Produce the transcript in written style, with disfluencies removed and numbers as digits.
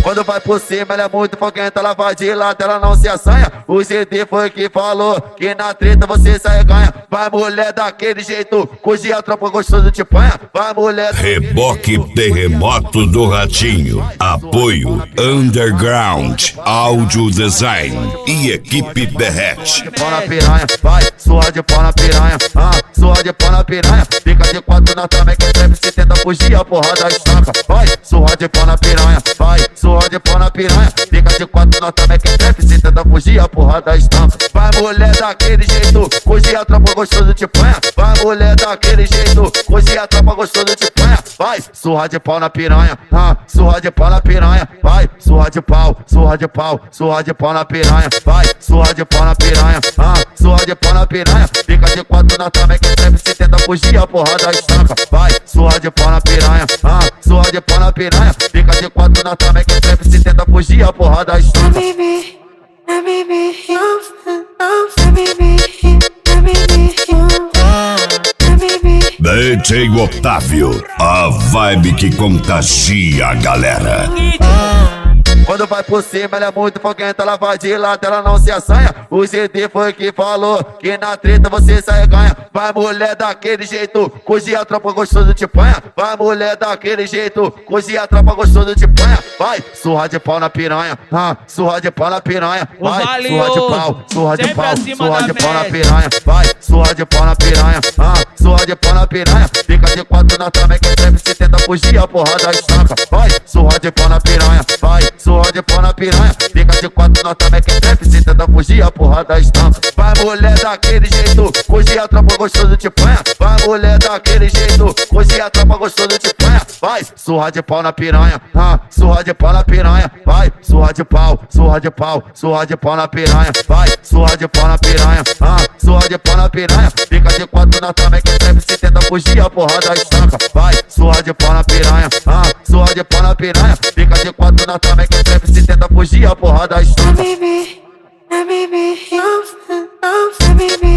Quando vai por cima, ela é muito foguenta, ela vai de lado, ela não se assanha. O GD foi que falou que na treta você sai ganha. Vai mulher daquele jeito, cuja a tropa gostoso te panha. Vai mulher. Reboque Terremoto do Ratinho. Apoio Underground Audio Design e Equipe Derrete. De pau na piranha, vai, suar de pau na piranha, suar de pau na piranha. Fica de quatro na também que treme, se tenta fugir, a porrada estanca. Vai, suar de pau na piranha, vai, suar de pau na piranha. Fica de quatro na também que treme, se tenta fugir, a porrada estanca. Vai mulher daquele jeito, cuja a tropa gostoso te panha. Vai mulher daquele jeito, cuja a tropa gostoso te panha. Vai, surra de pau na piranha, surra de pau na piranha. Vai, surra de pau, surra de pau, surra de pau na piranha. Vai, surra de pau na piranha, surra de pau na piranha. Fica de quatro na também que treme, se tenta fugir, a porrada estanca. Vai, surra de pau na piranha, surra de pau na piranha. Fica de quatro na também que treme, se tenta fugir, a porrada estanca. DJ Otávio, a vibe que contagia a galera. Quando vai por cima, ela é muito foguenta, ela vai de lado, ela não se assanha. O GD foi que falou que na treta você sai ganha. Vai mulher daquele jeito, cuja a tropa gostoso te panha. Vai mulher daquele jeito, cuja a tropa gostoso te panha. Vai, surra de pau na piranha, surra de pau na piranha. Vai, surra de pau, surra de pau, surra de pau na piranha. Vai, surra de pau na piranha, surra de pau na piranha. Fica de quatro na também que treme, se tenta fugir, a porrada estanca. Vai, surra de pau na piranha, vai, surra de pau na piranha. Fica de quatro na também que treme, se tenta fugir, a porrada estanca. Vai mulher daquele jeito, cuja a tropa gostoso te panha. Vai mulher daquele jeito, cuja a tropa gostoso te panha. Vai, surra de pau na piranha, surra de pau na piranha. Vai, surra de pau, surra de pau, surra de pau na piranha. Vai, surra de pau na piranha, surra de pau na piranha. Fica de quatro na também que treme, se tenta fugir, a porrada estanca. Vai, surra de pau na piranha, surra de pau na piranha. Fica de quatro na também que treme, se tenta fugir, a porrada estanca. Baby, baby,